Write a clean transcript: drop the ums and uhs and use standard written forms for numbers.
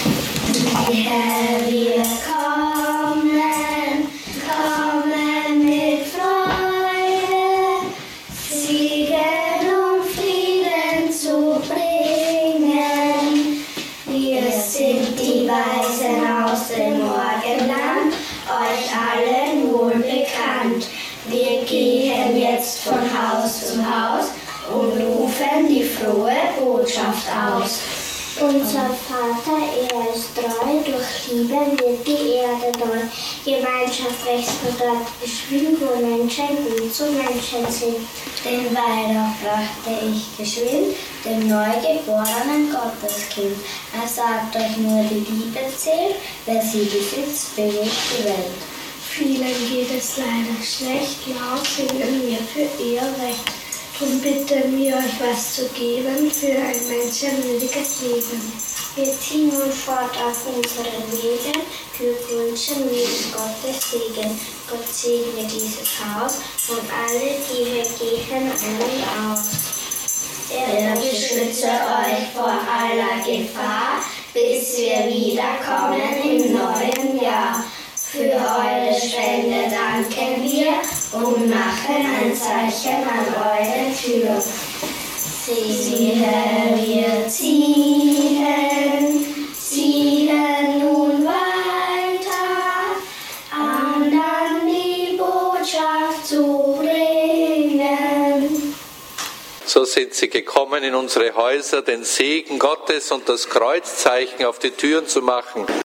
Herr, wir kommen, kommen mit Freude, Siegen und Frieden zu bringen. Wir sind die Weisen aus dem Morgenland, euch allen wohlbekannt. Wir gehen jetzt von Haus zu Haus und rufen die frohe Botschaft aus. Unser Vater, er ist treu, durch Liebe wird die Erde neu. Gemeinschaft wächst nur dort geschwind, wo Menschen gut zu Menschen sind. Den Weihrauch brachte ich geschwind, dem Neugeborenen Gotteskind. Er sagt euch nur, die Liebe zählt, wer sie besitzt, bewegt die Welt. Vielen geht es leider schlecht, laut singen wir für ihr Recht. Drum bitten wir euch, was zu geben für ein menschenwürdiges Leben. Wir ziehen nun fort auf unseren Wegen, Glückwünschen wir Gottes Segen. Gott segne dieses Haus und alle, die wir gehen, ein und aus. Er beschütze euch vor aller Gefahr, bis wir wiederkommen im neuen Jahr. Für eure Spende danken wir und machen ein Zeichen an eure Tür. Siehe, wir ziehen nun weiter, anderen die Botschaft zu bringen. So sind sie gekommen in unsere Häuser, den Segen Gottes und das Kreuzzeichen auf die Türen zu machen.